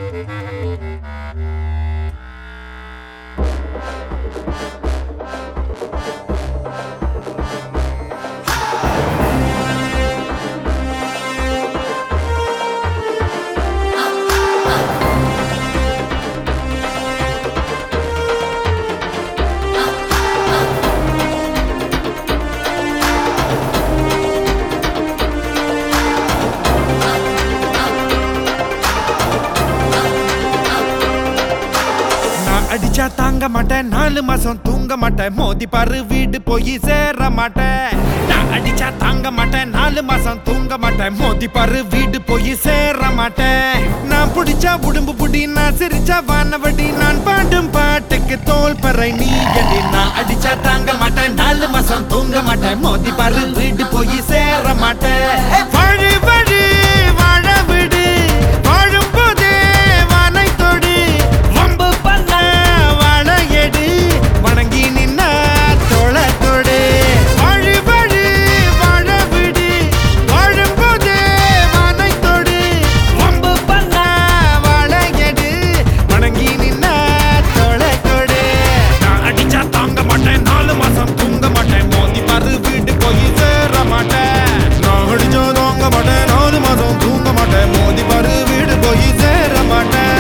அடிச்சா தாங்க மாட்டேன் 4 மாசம் தூங்க மாட்டேன் மோதி பாரு வீடு போய் சேர மாட்டேன் நான் அடிச்சா தாங்க மாட்டேன் 4 மாசம் தூங்க மாட்டேன் மோதி பாரு வீடு போய் சேர மாட்டேன் நான் புடிச்சா உடம்பு புடி நான் சிரிச்சா வானவடி நான் பாடும் பாட்டுக்கு தோல் பறை நீ எடி நான் அடிச்சா தாங்க மாட்டேன் 4 மாசம் தூங்க மாட்டேன் மோதி பாரு வீடு போய் சேர மாட்டேன் வழி வழி வாழ விடு வாழும் போதே வானை தொடு வம்பு பண்ண வணங்கி நின்ன தோள தொடு வழி வழி வாழ விடு வாழும் போதே வானை தொடு வம்பு பண்ண வாழையடு வணங்கி நின்ன தோள தொடு நான் அடிச்சா தாங்க மாட்டேன் 4 மாசம் தூங்க மாட்டேன் மோதி பாரு வீடு போய் சேர மாட்டேன் நான் அடிச்சா தாங்க மாட்டேன் 4 மாசம் தூங்க மாட்டேன் மோதி பாரு வீடு போய் சேர மாட்டேன்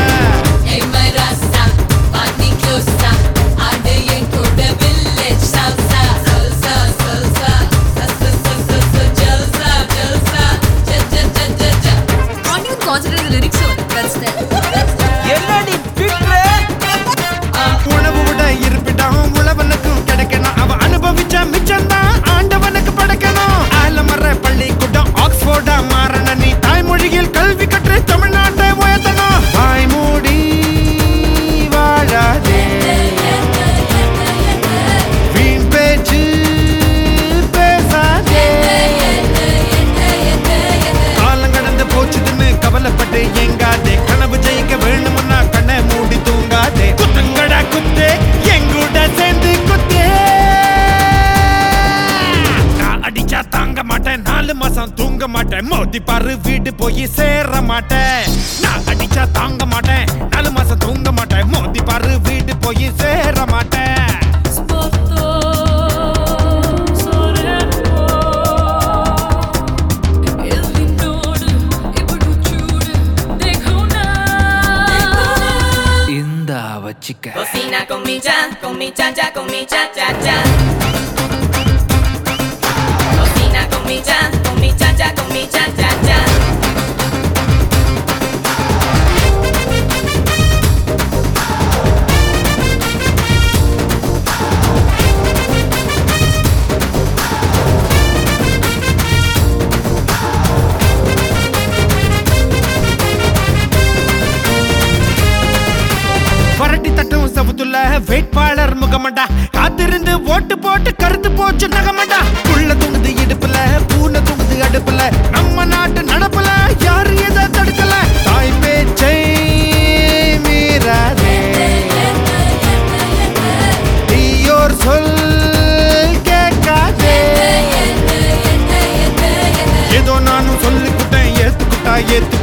உணவு விட இருப்பிடம் உழவனுக்கும் கிடைக்கணும் அவ அனுபவிச்ச மிச்சம்தான் ஆண்டவனுக்கு படைக்கணும் ஆலமர பள்ளிக்கூடம் ஆக்ஸ்போர்டா மாறன நீ தாய்மொழியில் கல்வி கற்று தமிழ்நாட்டை உயர்த்தணும் வாய் மூடி வாழாதே வீண் பேச்சு பேசாதே காலம் கடந்து போச்சுதுன்னு கவலைப்பட்டு எங்காதே கனவு ஜெயிக்க வேணும்னா கண்ணை மூடி தூங்காதே குத்துங்கடா குத்து எங்கூட சேர்ந்து குத்து நான் அடிச்சா தாங்க மாட்டேன் 4 மாசம் தூங்க மாட்டேன் மோதி பாரு வீடு போய் சேர மாட்டேன் நான் அடிச்சா தாங்க மாட்டேன் 4 மாசம் தூங்க மாட்டேன் மோதி பாரு வீடு போய் சேர மாட்டேன் Cocina con mi cha cha, con mi cha cha cha. Cocina con mi cha cha, con mi cha cha cha. வரட்டி தட்டும் சவுத்துல வேட்பாளர் முகமண்டா காத்திருந்து ஓட்டு போட்டு கருத்து போச்சு நகமண்டா புள்ள தூங்குது இடுப்புல பூனை தூங்குது அடுப்புல நம்ம நாட்டு நடப்புல யாரு எதை தடுக்கல தாய் பேச்சை மீறாதே தீயோர் சொல் கேட்காதே ஏதோ நானும் சொல்லிக்கிட்டேன் ஏத்துக்கிட்டா ஏத்து